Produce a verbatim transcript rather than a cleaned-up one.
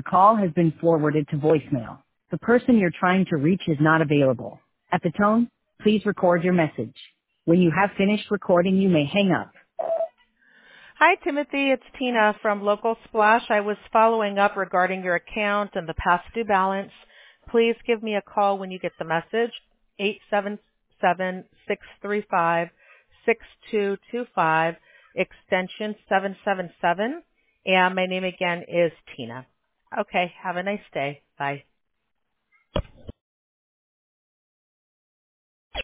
call has been forwarded to voicemail. The person you're trying to reach is not available. At the tone, please record your message. When you have finished recording, you may hang up. Hi, Timothy. It's Tina from Local Splash. I was following up regarding your account and the past due balance. Please give me a call when you get the message, eight seven seven, six three five, six two two five, extension seven seven seven. And my name again is Tina. Okay, have a nice day. Bye.